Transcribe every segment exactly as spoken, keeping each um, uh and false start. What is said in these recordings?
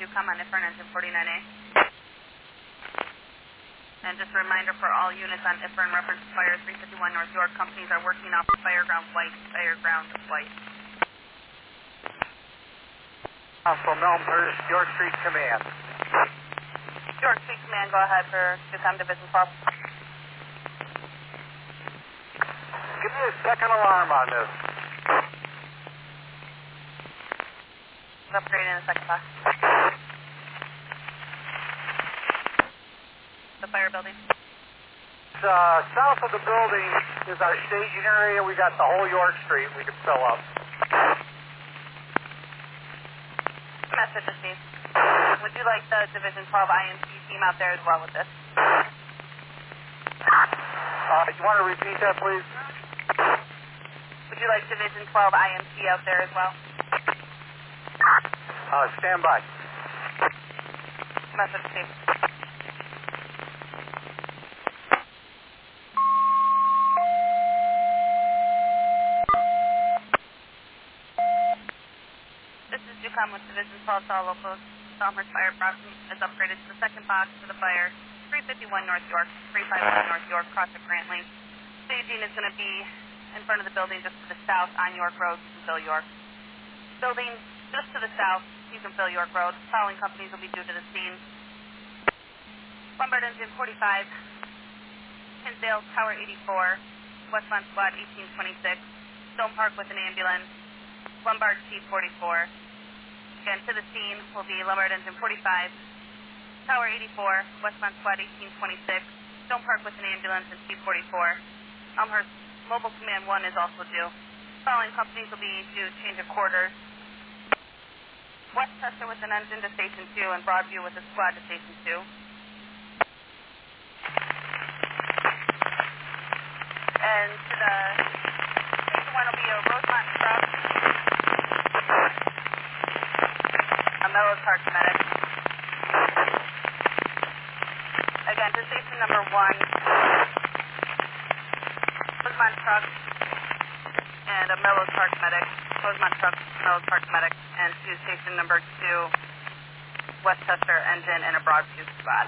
Ducom on IFERN engine forty-nine A. And just a reminder for all units on IFERN reference fire three fifty-one North York, companies are working off Fireground White, Fireground White. I'm from Elmhurst, York Street Command. York Street Command, go ahead for Ducom Division twelve. Give me a second alarm on this. Upgrade in a second box. The fire building. Uh, south of the building is our staging area. We got the whole York Street we can fill up. Message received. Would you like the Division twelve I M C team out there as well with this? Uh, you want to repeat that, please? Would you like Division twelve I M C out there as well? Uh, stand by. Message received. This is Ducom with Division twelve to all locals. Elmhurst Fire Department is upgraded to the second box for the fire, three fifty-one North York, three fifty-one North York, cross at Grantling. Staging is going to be in front of the building just to the south on York Road, you can fill York. Building just to the south, you can fill York Road. Following companies will be due to the scene. Lombard Engine forty-five, Hinsdale Tower eighty-four, Westmont Squad eighteen twenty-six, Stone Park with an ambulance, Lombard Chief forty-four. Again, to the scene will be Lombard Engine forty-five, Tower eighty-four, Westmont Squad eighteen twenty-six, Stone Park with an ambulance, and Chief forty-four. Elmhurst Mobile Command one is also due. Following companies will be due change of quarters. Westchester with an engine to Station two, and Broadview with a squad to Station two. And to the Station one will be a Rosemont Scrub, a Mellows Park Medic. Again, to Station number one, Rosemont Truck, and a Mellows Park Medic. Rosemont Truck, Mellows Park Medic, and to Station number two, Westchester Engine, and a Broadview Squad.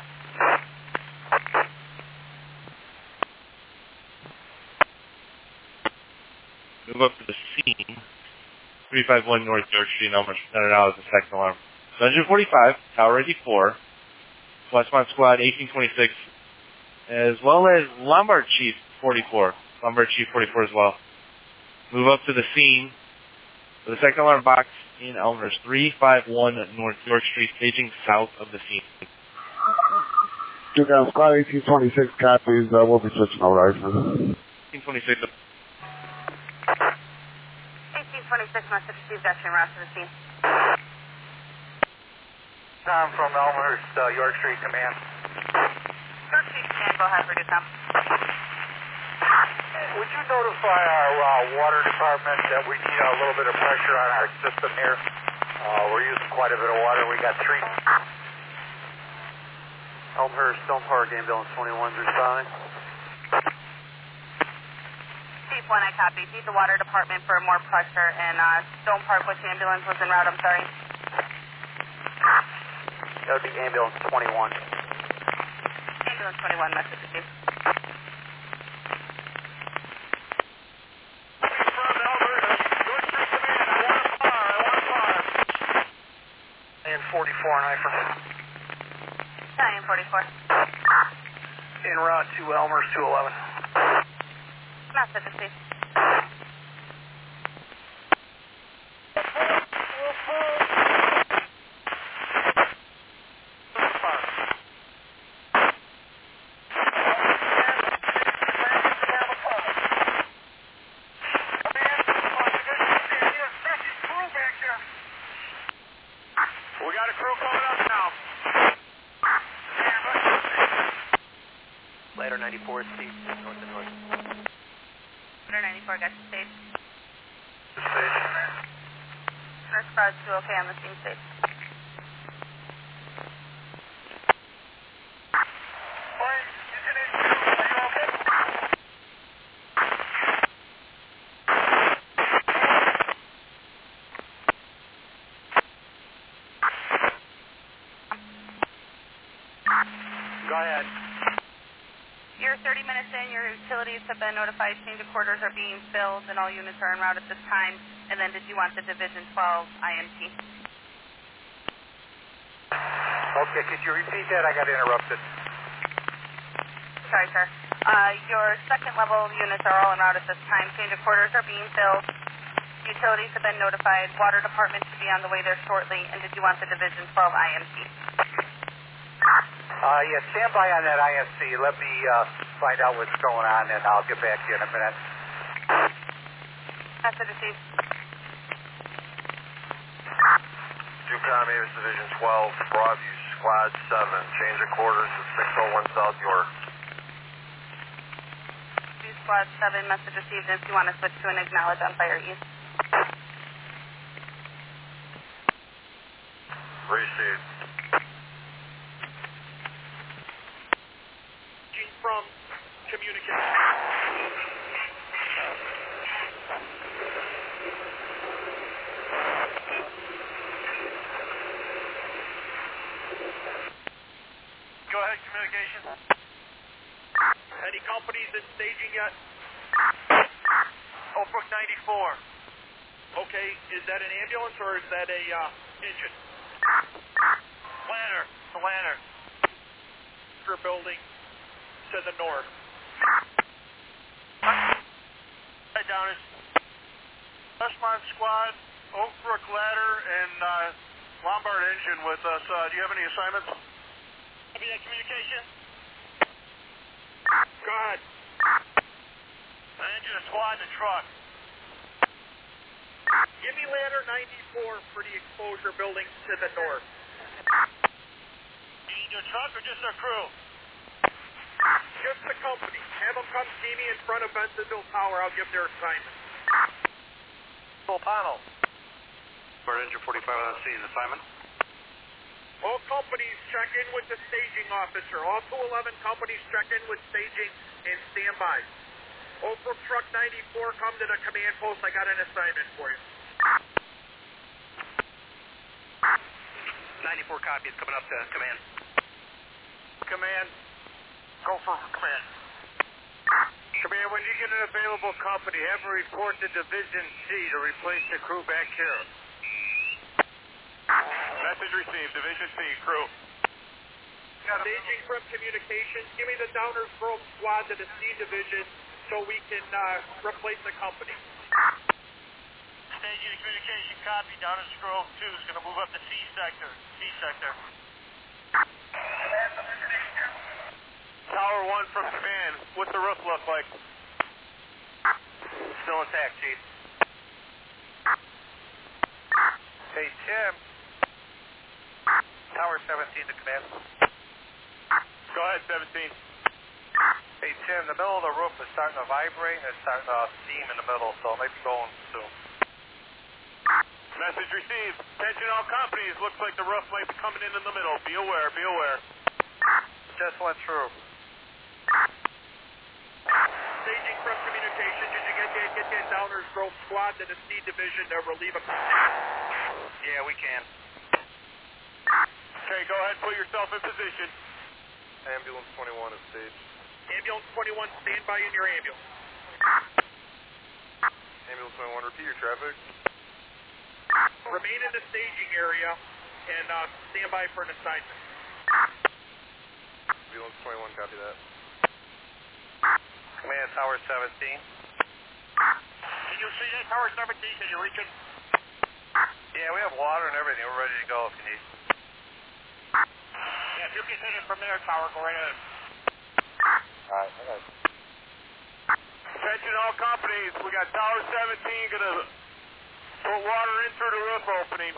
Move up to the scene, three fifty-one North York Street, Elmhurst, centered out as the second alarm. So Engine forty-five, Tower eighty-four, Westmont Squad eighteen twenty-six, as well as Lombard Chief forty-four, Lombard Chief forty-four as well. Move up to the scene for the second alarm box in Elmhurst, three fifty-one North York Street, staging south of the scene. Ducom Squad eighteen twenty-six copies. Uh, we'll be switching over. eighteen twenty-six. eighteen twenty-six, message received, action route to the scene. Tom from Elmhurst, uh, York Street Command. York Street Command, go ahead for Ducom. Would you notify our uh, water department that we need a little bit of pressure on our system here? Uh, we're using quite a bit of water. We got three. Elmhurst, Stone Park, ambulance twenty-one, responding. Chief one, I copy. Need the water department for more pressure, and uh, Stone Park, which ambulance was en route? I'm sorry. That would be ambulance twenty-one. Ambulance twenty-one, message received. forty-four and I from Italian forty-four. en route to Elmhurst two eleven. Message received. We got a crew coming up now. Later ninety-four, Steve, north and north. Later ninety-four, got you stage. Station. Nurse crowd's still okay on the scene stage. Go ahead. You're thirty minutes in. Your utilities have been notified. Change of quarters are being filled, and all units are en route at this time. And then did you want the Division twelve I M T? Okay, could you repeat that? I got interrupted. Sorry, sir. Uh, your second level units are all en route at this time. Change of quarters are being filled. Utilities have been notified. Water department should be on the way there shortly. And did you want the Division twelve I M T? Uh, yeah, stand by on that I M C. Let me uh, find out what's going on, and I'll get back to you in a minute. Message received. Yukon Avis Division twelve, Broadview Squad seven. Change of quarters to six oh one South York. View Squad seven, message received. If you want to switch to an acknowledge on Fire East. Received. From communication. Go ahead, communication. Any companies in staging yet? Oakbrook ninety-four. Okay, is that an ambulance or is that a uh, engine? Lanner, the Lanner. Building to the north. Hey, Downers. Westmont Squad, Oakbrook Ladder, and uh, Lombard Engine with us. Uh, do you have any assignments? Copy that communication. Go ahead. An engine, a squad, and a truck. Give me Ladder ninety-four for the exposure building to the north. You need a truck or just a crew? Just the company. Have them come see me in front of Bensonville Tower. I'll give their assignment. Full panel. Bird Engine forty-five on the scene. Assignment? All companies check in with the staging officer. All two eleven companies check in with staging and standby. Oakbrook Truck ninety-four, come to the command post. I got an assignment for you. ninety-four copies coming up to command. Command. Go for command. Command, when you get an available company, have them report to Division C to replace the crew back here. Message received. Division C, crew. Staging from communications, give me the Downers Grove squad to the C Division so we can uh, replace the company. Staging to communication, copy. Downers Grove two is going to move up to C sector. C sector. Tower one from command, what's the roof look like? Still intact, Chief. Hey, Tim. Tower seventeen to command. Go ahead, seventeen. Hey, Tim, the middle of the roof is starting to vibrate and it's starting to steam in the middle, so it might be going soon. Message received. Attention all companies. Looks like the roof might be coming in in the middle. Be aware, be aware. Just went through. Staging from communication. Did you get that, get that Downers Grove squad to the C Division to relieve a... Yeah, we can. Okay, go ahead and put yourself in position. Ambulance twenty-one is staged. Ambulance twenty-one, stand by in your ambulance. Ambulance twenty-one, repeat your traffic. Remain in the staging area and uh, stand by for an assignment. Ambulance twenty-one, copy that. Command, Tower seventeen. Can you see that, Tower seventeen? Can you reach it? Yeah, we have water and everything. We're ready to go if you need. Yeah, if you can hit it from there, Tower, go right ahead. Alright, okay. Attention all companies. We got Tower seventeen going to put water in through the roof opening.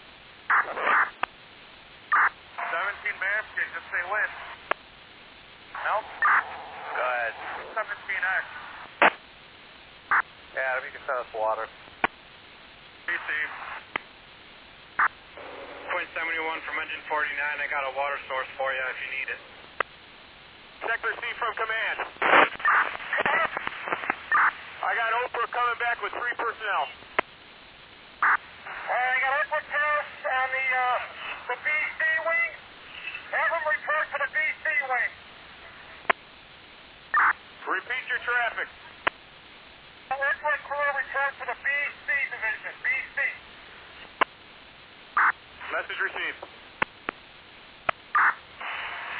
seventeen, ma'am. Can you just say when? Help? Go ahead. seventeen X. Yeah, if you can send us water. Received. Point seventy-one from engine forty-nine. I got a water source for you if you need it. Sector C from command. I got Oprah coming back with three personnel. Uh, I got Oakbrook Terrace on the, uh, the B C wing. Have them report to the B C wing.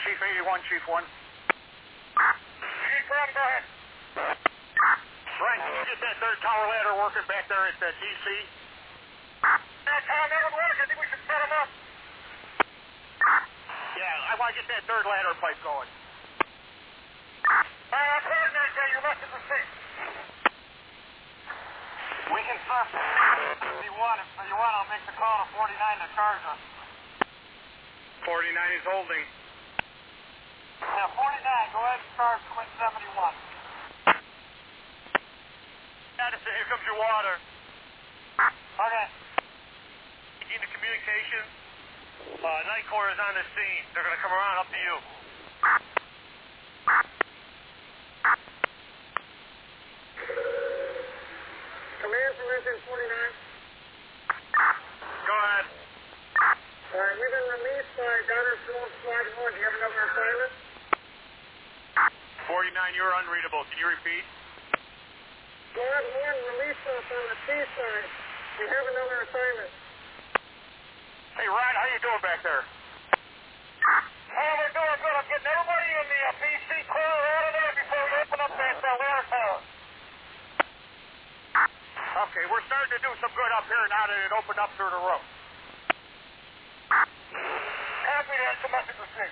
Chief eighty-one, Chief one. Chief one, go ahead. Right, you get that third tower ladder working back there at the D C? That tower ladder working, I think we should set them up. Yeah, I want to get that third ladder pipe going. Alright, I'll coordinate that, your message received. We can surface if you want. If you want, I'll make the call to forty-nine to charge us. forty-nine is holding. Yeah, forty-nine, go ahead and charge Quint seventy-one. Addison, here comes your water. Okay. Into communication. Uh, Night Corps is on the scene. They're going to come around up to you. Command from engine forty-nine. Go ahead. All right, we've been released by Gunner Swarm Squad one. Do you have another assignment? forty-nine, you're unreadable. Can you repeat? Squad one released us on the C side. We have another assignment. Hey, Ryan, how you doing back there? Oh, we're doing good. I'm getting everybody in the uh, B C corner out of there before we open up that uh, ladder tower. Okay, we're starting to do some good up here now that it opened up through the roof. Happy to have some message received.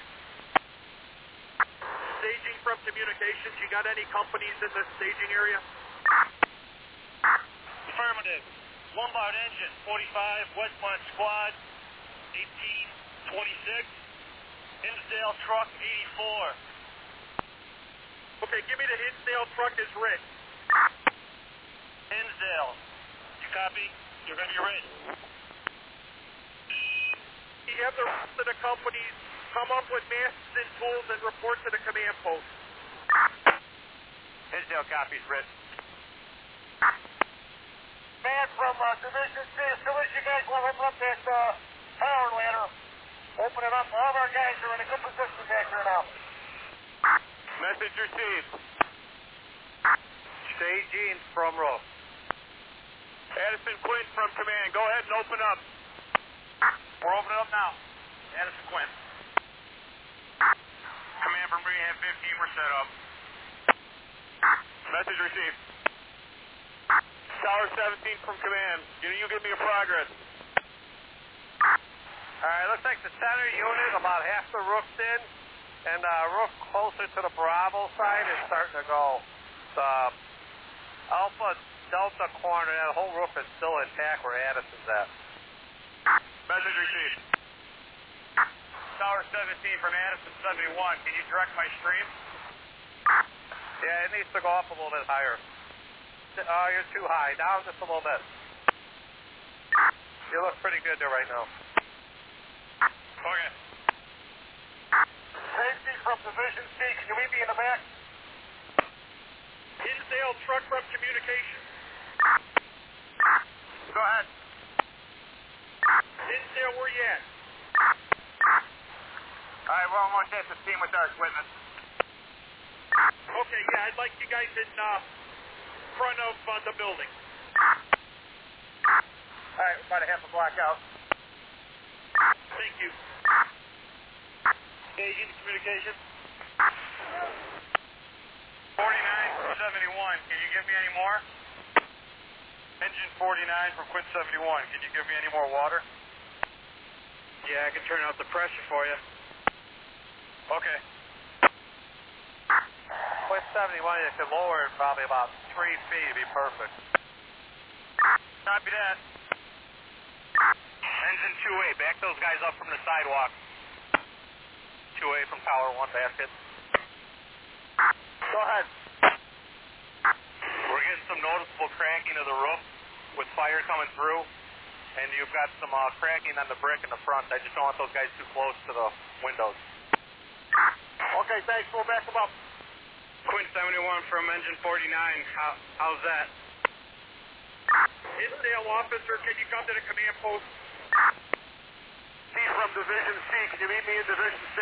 Staging from communications, you got any companies in the staging area? Affirmative. Lombard engine, forty-five, Westmont squad, eighteen twenty-six. Hinsdale truck, eighty-four. Okay, give me the Hinsdale truck as written. Hinsdale. You copy? You're going to be written. You have the rest of the companies come up with masks and tools and report to the command post. Hinsdale copies written. Man from uh, Division C, as soon as you guys want to open up that uh, power ladder, open it up. All of our guys are in a good position back here now. Message received. Staging from roof. Addison Quint from command. Go ahead and open up. We're opening up now. Addison Quint. Command from Rehab fifteen, we're set up. Message received. Tower seventeen from command. Can you give me a progress? Alright, looks like the center unit, about half the roof's in, and the uh, roof closer to the Bravo side is starting to go. The Alpha Delta corner, that whole roof is still intact where Addison's at. Message received. Tower seventeen from Addison seventy-one. Can you direct my stream? Yeah, it needs to go up a little bit higher. Uh, you're too high. Down just a little bit. You look pretty good there right now. Okay. Safety from Division C. Can you meet me in the back? Hinsdale truck from communication. Go ahead. Hinsdale, where you at? All right, we're almost at the scene with our equipment. Okay, yeah, I'd like you guys in uh, front of uh, the building. All right, about a half a block out. Thank you. Agent communication. forty-nine from seventy-one. Can you give me any more? Engine forty-nine from Quint seventy-one. Can you give me any more water? Yeah, I can turn up the pressure for you. Okay. Quint seventy-one, you can lower it probably about three feet. It'd be perfect. Copy that. Engine two A, back those guys up from the sidewalk. two A from Tower one basket. Go ahead. We're getting some noticeable cracking of the roof with fire coming through, and you've got some uh, cracking on the brick in the front. I just don't want those guys too close to the windows. Okay, thanks. We'll back them up. Quint seventy-one from engine forty-nine. How, how's that? Hinsdale officer, can you come to the command post? C from Division C. Can you meet me in Division C?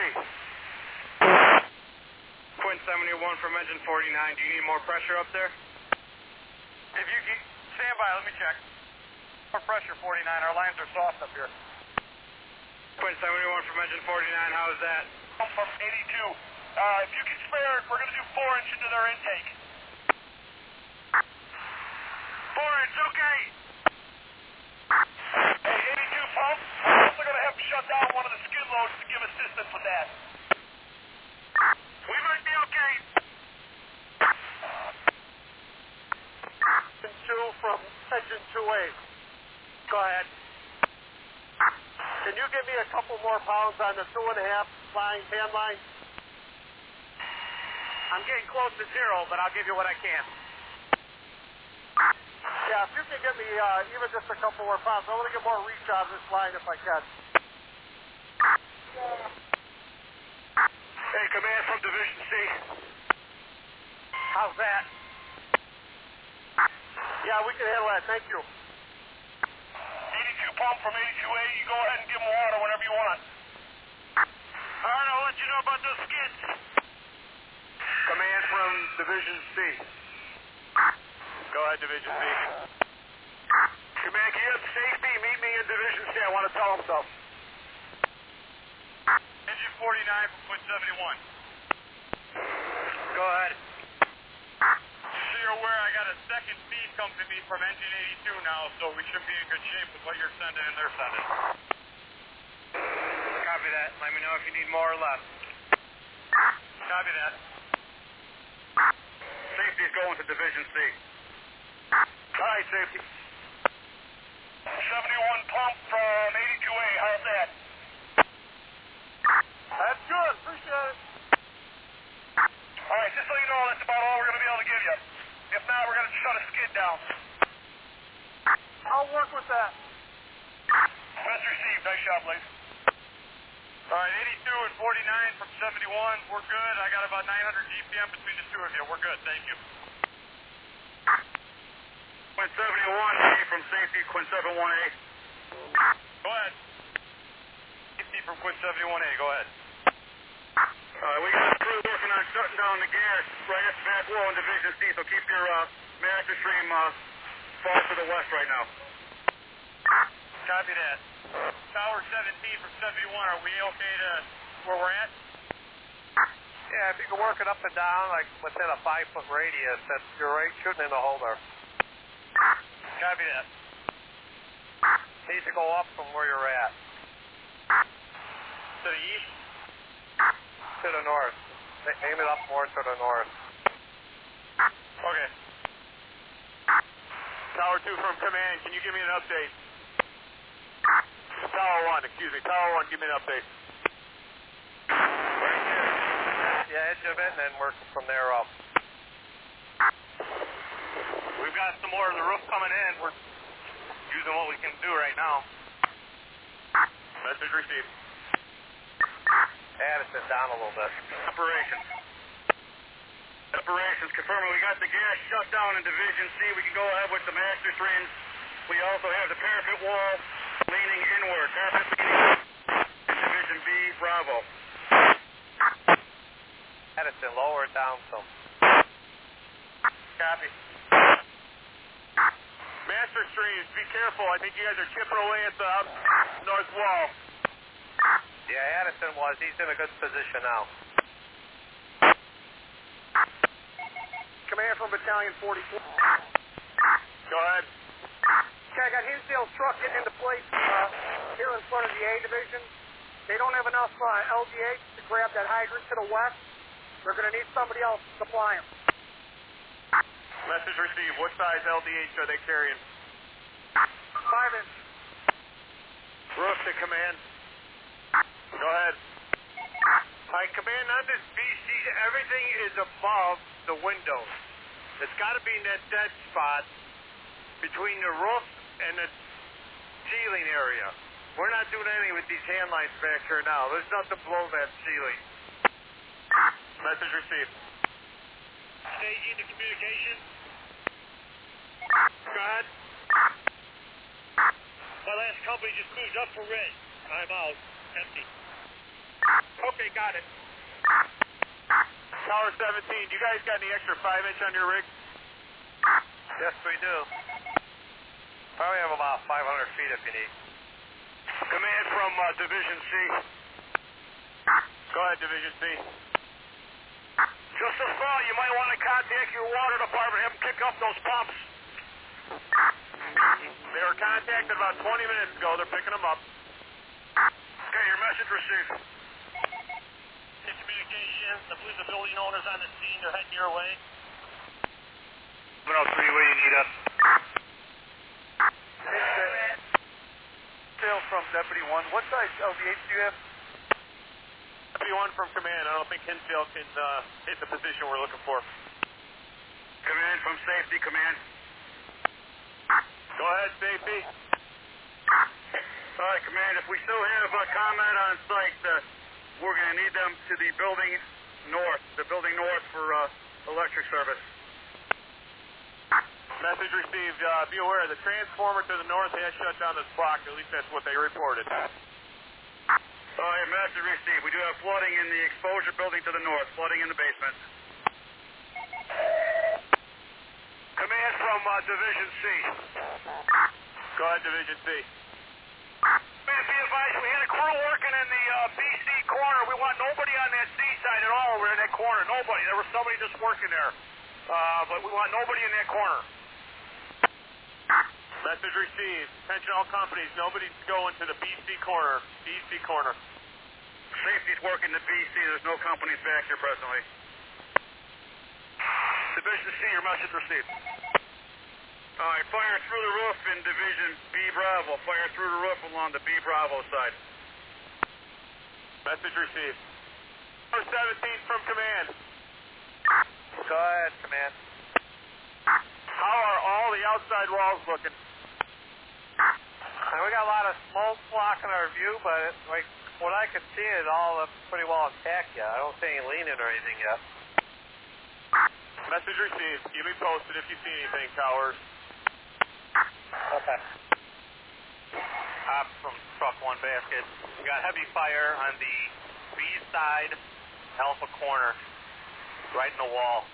Quint seventy-one from engine forty-nine. Do you need more pressure up there? If you can stand by, let me check. More pressure, forty-nine. Our lines are soft up here. Quinn seventy-one from engine forty-nine, how's that? I'm from eighty-two. Uh, if you can spare it, we're going to do four inch into their intake. Four inch, okay. Hey, eighty-two pump, we're also going to have to shut down one of the skid loads to give assistance with that. We might be okay. Engine two from engine two A. Go ahead. Can you give me a couple more pounds on the two and a half line, tan line? I'm getting close to zero, but I'll give you what I can. Yeah, if you can get me uh, even just a couple more pounds, I want to get more reach out of this line if I can. Hey, command from Division C. How's that? Yeah, we can handle that. Thank you. eighty-two pump from eighty-two A. You go ahead and give them water whenever you want. All right, I'll let you know about those skids. Command from Division C. Go ahead, Division C. Command, can you have safety meet me in Division C? I want to tell them so. Engine forty-nine from Quinn seventy-one. Go ahead. So you're aware I got a second feed come to me from engine eighty-two now, so we should be in good shape with what you're sending and they're sending. Copy that. Let me know if you need more or less. Copy that. Safety's going to Division C. All right, safety. seventy-one pump from eighty-two A. How's that? That's good. Appreciate it. All right, just so you know, that's about all we're going to be able to give you. If not, we're going to shut a skid down. I'll work with that. That's received. Nice job, ladies. All right, eighty-two and forty-nine from seventy-one. We're good. I got about nine hundred G P M between the two of you. We're good. Thank you. Quinn seventy-one, A from safety, Quinn seventy-one A. Go ahead. Safety from Quinn seventy-one A. Go ahead. Uh, we got a crew working on shutting down the gas right at the back wall in Division C, so keep your uh, master stream uh, far to the west right now. Copy that. Tower seventeen from seventy-one, are we okay to where we're at? Yeah, if you can work it up and down, like within a five foot radius, that's you're right shooting in the holder. Copy that. Needs to go up from where you're at. To the east? To the north. Aim it up more to the north. Okay. Tower two from command, can you give me an update? Tower one, excuse me. Tower one, give me an update. Right there. Yeah, edge of it and then work from there up. We've got some more of the roof coming in. We're using what we can do right now. Message received. Addison down a little bit. Operations. Operations confirming we got the gas shut down in Division C. We can go ahead with the master streams. We also have the parapet wall leaning inward. Parapet leaning in Division B, Bravo. Addison, lower it down some. Copy. Master streams, be careful. I think you guys are chipping away at the out north wall. Yeah, Addison was. He's in a good position now. Command from Battalion forty-four. Go ahead. Okay, I got Hinsdale's truck getting into place uh, here in front of the A Division. They don't have enough uh, L D H to grab that hydrant to the west. They're going to need somebody else to supply them. Message received. What size L D H are they carrying? Five inch. Roof to command. Go ahead. Hi, command on this B C, everything is above the windows. It's got to be in that dead spot between the roof and the ceiling area. We're not doing anything with these hand lines back here now. There's nothing below that ceiling. Message received. Staging to communication. Go ahead. My last company just moved up for red. I'm out. Empty. Okay, got it. Tower seventeen, do you guys got any extra five inch on your rig? Yes, we do. Probably have about five hundred feet if you need. Command from uh, Division C. Go ahead, Division C. Just a thought, you might want to contact your water department, have them pick up those pumps. They were contacted about twenty minutes ago. They're picking them up. Okay, your message received. Communications, I believe the building owner's on the scene. They're heading your way. seven oh three, where do you need us? Detail from Deputy one. What size L V H do you have? Deputy one from command. I don't think Hinsdale can uh, hit the position we're looking for. Command from safety, command. Go ahead, safety. All right, command, if we still have a comment on site, uh, we're going to need them to the building north, the building north for uh, electric service. Message received. Uh, be aware, the transformer to the north has shut down this block. At least that's what they reported. All right, message received. We do have flooding in the exposure building to the north, flooding in the basement. Command from uh, Division C. Go ahead, Division C. Command, be advised, we had a crew working in the uh, B C corner. We want nobody on that C side at all. We're in that corner. Nobody. There was somebody just working there. Uh, but we want nobody in that corner. Message received. Attention all companies. Nobody's going to the B C corner. B C corner. Safety's working the B C. There's no companies back here presently. Division C, your message received. All right, fire through the roof in Division B Bravo. Fire through the roof along the B Bravo side. Message received. seventeen from command. Go ahead, command. How are all the outside walls looking? We got a lot of smoke blocking our view, but it, like what I can see is all uh, pretty well intact yet. I don't see any leaning or anything yet. Message received. Keep me posted if you see anything, towers. Okay. I'm from Truck One Basket. We got heavy fire on the B side, Alpha corner, right in the wall.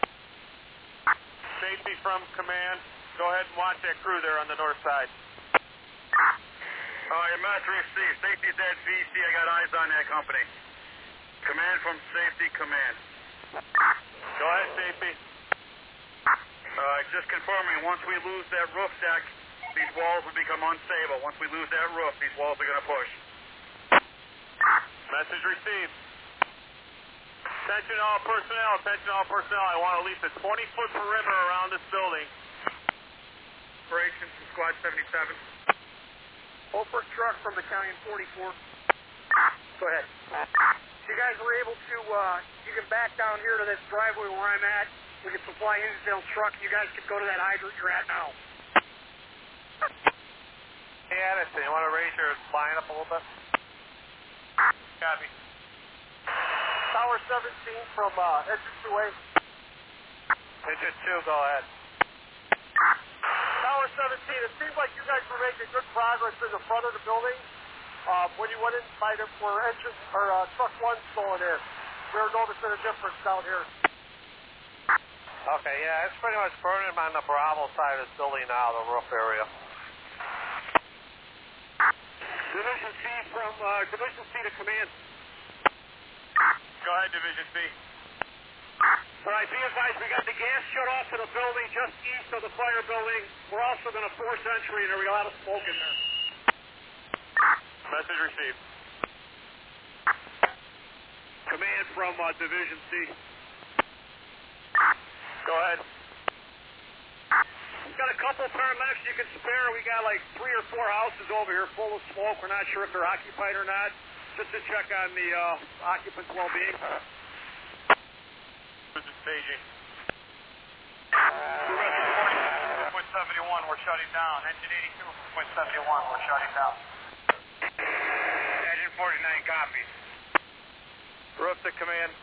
Safety from command. Go ahead and watch that crew there on the north side. All right, message received. Safety's at B C. I got eyes on that company. Command from safety, command. Go ahead, safety. All right, just confirming, once we lose that roof deck, these walls will become unstable. Once we lose that roof, these walls are going to push. Message received. Attention all personnel, attention all personnel. I want at least a twenty foot perimeter around this building. Operations from Squad seventy-seven. Oprah truck from battalion forty-four. Go ahead. You guys were able to, uh, you can back down here to this driveway where I'm at. We can supply Hinsdale's truck. You guys can go to that hydrant you're at now. Hey, Addison, you want to raise your line up a little bit? Copy. Tower seventeen from uh, exit two A. Engine two, go ahead. Tower seventeen, it seems like you guys were making good progress in the front of the building. Uh, when you went inside it, where engine, or uh, truck one's going in, we were noticing a difference down here. Okay, yeah, it's pretty much burning on the Bravo side of this building now, the roof area. Division C from, uh, Division C to command. Go ahead, Division C. All right, be advised, we got the gas shut off to the building just east of the fire building. We're also going to force entry, and there's a lot of smoke in there. Message received. Command from uh, Division C. Go ahead. We've got a couple paramedics you can spare. We got like three or four houses over here full of smoke. We're not sure if they're occupied or not. Just to check on the uh, occupants' well-being. This is staging. Point seventy-one, we're shutting down. Engine eighty-two from point seventy-one, we're shutting down. Engine forty-nine copies. Roof to command.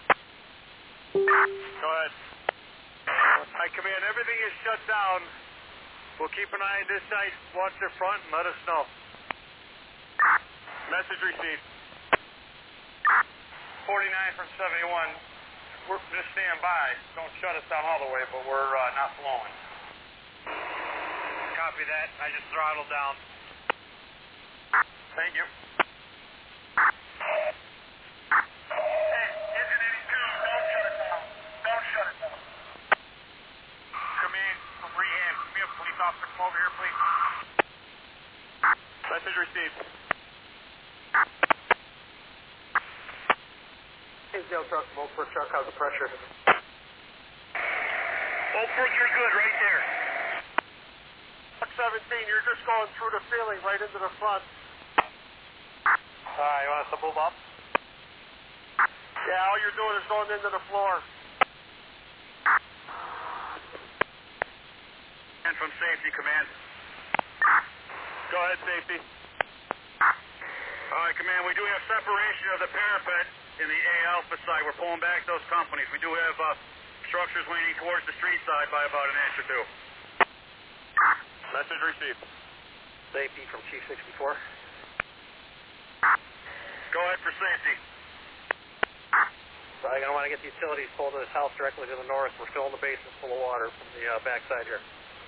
Go ahead. Hi, command. Everything is shut down. We'll keep an eye on this side. Watch their front and let us know. Message received. forty-nine from seventy-one. We're just stand by. Don't shut us down all the way, but we're uh, not flowing. Copy that. I just throttled down. Thank you. Officer, come over here, please. Message received. Hinsdale truck, Oakbrook truck, how's the pressure? Oakbrook, you're good right there. Truck seventeen, you're just going through the ceiling right into the front. Alright, you want us to move up? Yeah, all you're doing is going into the floor. And from safety, command. Go ahead, safety. All right, command, we do have separation of the parapet in the A Alpha side. We're pulling back those companies. We do have uh, structures leaning towards the street side by about an inch or two. Message received. Safety from Chief sixty-four. Go ahead for safety. So I'm going to want to get the utilities pulled to this house directly to the north. We're filling the basement full of water from the uh, backside here.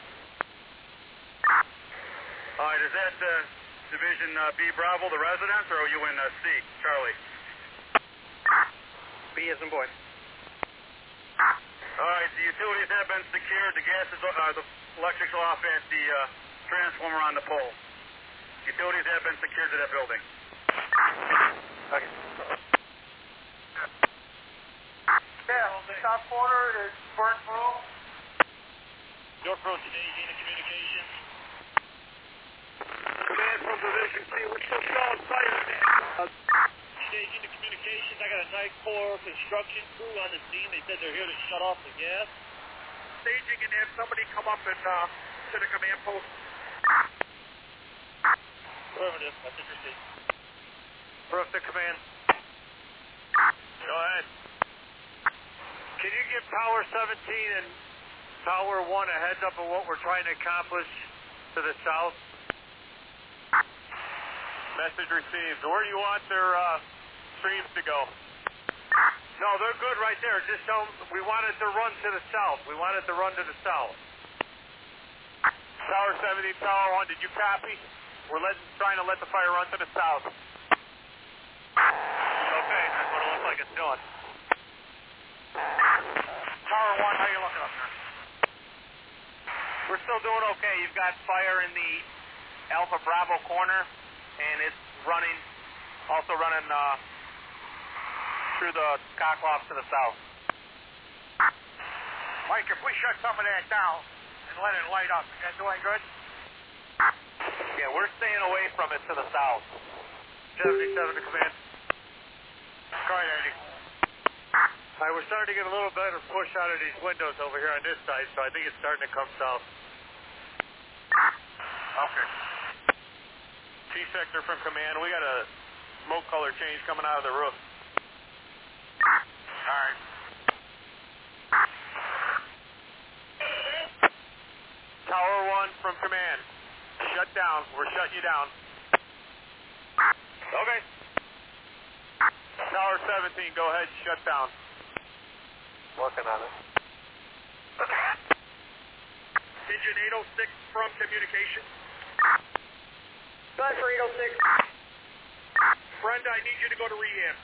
All right, is that uh, Division uh, B Bravo, the residence, or are you in uh, C, Charlie? B as in boy. All right, the utilities have been secured. The gas is, uh, the electrics are off at the uh, transformer on the pole. Utilities have been secured to that building. Okay. Yeah, the top corner is burnt through. Your approach to staging and communications. Command from Division C, we're still showing fire there. Staging and communications, I got a night corps construction crew on the scene. They said they're here to shut off the gas. Staging and have somebody come up and uh, to the command post. Affirmative, that's interesting. Proof to command. Go ahead. Can you give Tower seventeen and Tower one a heads up of what we're trying to accomplish to the south? Message received. Where do you want their uh, streams to go? No, they're good right there. Just tell them we want it to run to the south. We want it to run to the south. Tower seventeen, Tower one, did you copy? We're letting, trying to let the fire run to the south. Okay, that's what it looks like it's doing. Tower one, how you looking up there? We're still doing okay. You've got fire in the Alpha Bravo corner, and it's running, also running uh, through the cockloft to the south. Mike, if we shut some of that down and let it light up, is that doing good? Yeah, we're staying away from it to the south. seventy-seven to command. Go ahead, Andy. All right, we're starting to get a little better push out of these windows over here on this side, so I think it's starting to come south. Okay. T-sector from command, we got a smoke color change coming out of the roof. All right. Tower one from command. Shut down. We're shutting you down. Okay. Tower seventeen, go ahead, shut down. Working on it. Engine eight oh six from communication. Go for eight oh six. Brenda, I need you to go to rehab.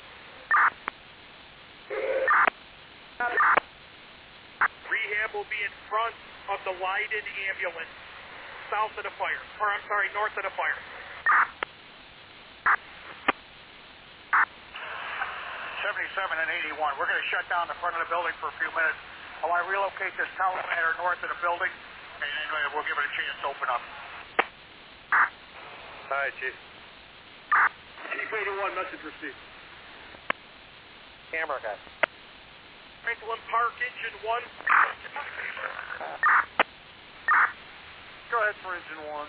Rehab will be in front of the Leiden ambulance, south of the fire, or I'm sorry, north of the fire. seventy-seven and eighty-one. We're going to shut down the front of the building for a few minutes. I want to relocate this tower ladder north of the building, and then we'll give it a chance to open up. All right, Chief. Chief eighty-one, message received. Camera guy. Franklin Park, engine one. Go ahead for engine one.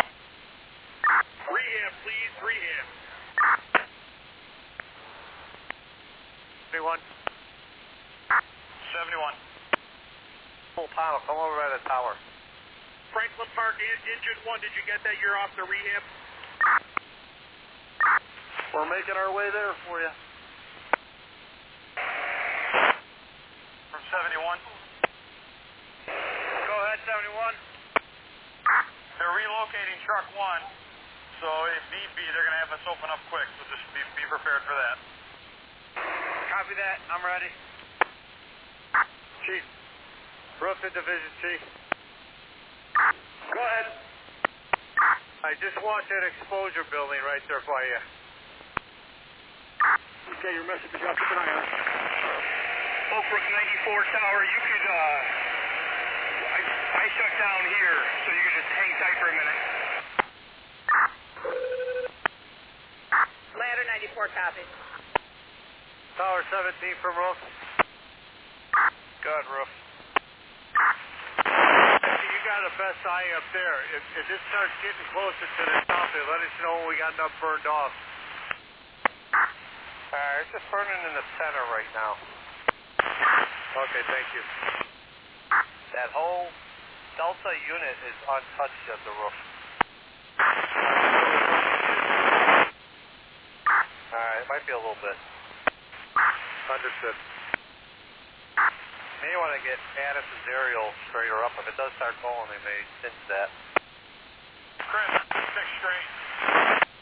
Rehab, please, rehab. seventy-one. seventy-one. Full panel, come over by the tower. Franklin Park, en- engine one, did you get that? You're off the rehab? We're making our way there for you. From seventy-one. Go ahead, seventy-one. They're relocating truck one so if need be, they're going to have us open up quick, so just be, be prepared for that. Copy that. I'm ready. Chief. Roof and division, Chief. Go ahead. I just want that exposure building right there for you. Okay, your message is up. Keep an eye on it. Oak Brook ninety-four Tower, you could, uh, I, I shut down here, so you could just hang tight for a minute. Ladder ninety-four, copy. Tower seventeen from roof. Good, roof. You got the best eye up there. If, if it starts getting closer to the top, it let us know when we got enough burned off. Alright, it's just burning in the center right now. Okay, thank you. That whole Delta unit is untouched at the roof. Alright, it might be a little bit. Understood. May want to get Addison's aerial straighter up. If it does start falling, they may cinch that. Chris, six straight.